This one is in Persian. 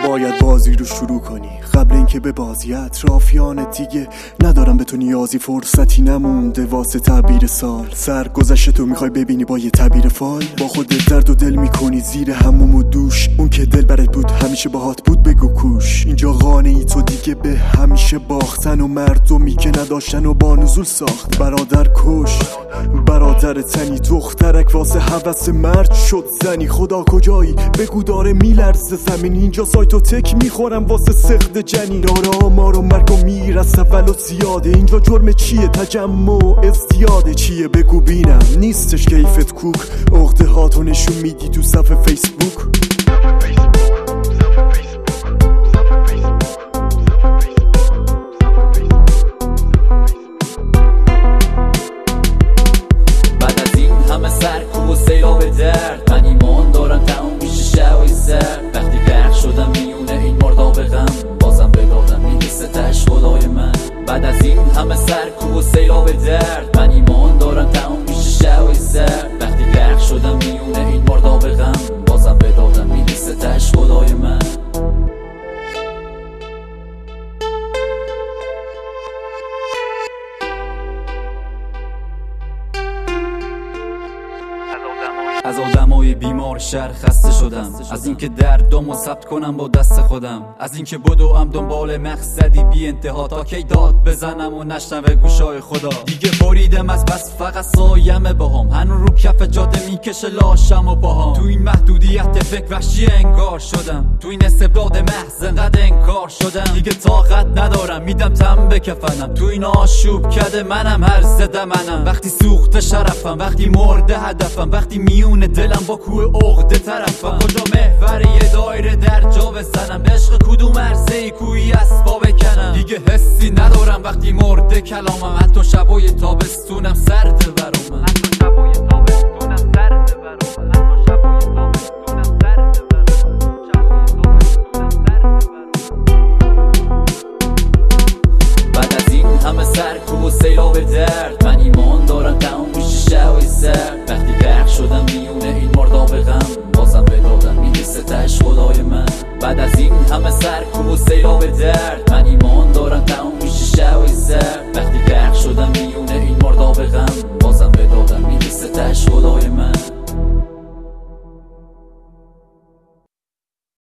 باید بازی رو شروع کنی قبل اینکه به بازی اطرافیانت دیگه ندارم به تو نیازی، فرصتی نمونده واسه تعبیر سال. سرگذشت تو میخوای ببینی با یه تعبیر فال، با خودت درد و دل میکنی زیر هموم و دوش. اون که دل برات بود همیشه باهات بود بگو کوش. اینجا قانعی تو دیگه به همیشه باختن و مردمی که نداشتن و با نزول ساخت. برادر کش برادر تنی، دخترک واسه هوس مرد شد زنی. خدا کجایی بگو داره میلرزه زمین، اینجا سایتو تک میخورم واسه سخت جنین. داره آمار و مرگ و میر از تولد زیاده، اینجا جرم چیه تجمع ازدیاده. چیه بگو بینم نیستش کیفت کوک، عقده هاتو نشون میدی تو صفحه فیسبوک. سرکوب و سیلاب درد، من ایمان دارم تموم میشه شبای سرد. وقتی غرق شدم میونه این مرداب غم، بازم به دادم میرستش خدای من. بعد از این همه سرکوب و سیلاب درد، من ایمان دارم تموم میشه شبای سرد. وقتی غرق شدم میونه این مرداب غم، بازم به دادم میرستش خدای من. از آدمای بیمار شهر خسته شدم، از اینکه دردامو ثبت کنم با دست خودم، از اینکه بدوم دنبال مقصدی بی انتها تا کی داد بزنم و نشنوه گوشای خدا. دیگه بریدم از بس فقط سایمه باهام، هنو رو کف جاده میکشه لاشم و باهام. تو این محدودیت فکر وحشی انگار شدم، تو این استبداد محض انقدر انکار شدم. دیگه طاقت ندارم میدم تم به کفنم، تو این آشوب کده منم هر زده منم. وقتی سوخته شرفم، وقتی مرده هدفم، وقتی میون دلم با کوه عقده طرفم. کجا محور یه دایره در جا بزنم، عشق کدوم عرصه کوی اسبا بکنم. دیگه حسی ندارم وقتی مرده کلامم، حتی شبای تابستونم سرده برامم. بعد از این همه سرکوب و سیلاب درد، من ایمان دارم تموم میشه شبای سرد. وقتی غرق شدم میونه این مرداب غم، بازم به دادم میرستش خدای من. بعد از این همه سرکوب و سیلاب درد، من ایمان دارم تموم میشه شبای سرد. وقتی غرق شدم میونه این مرداب غم، بازم به دادم میرستش خدای من.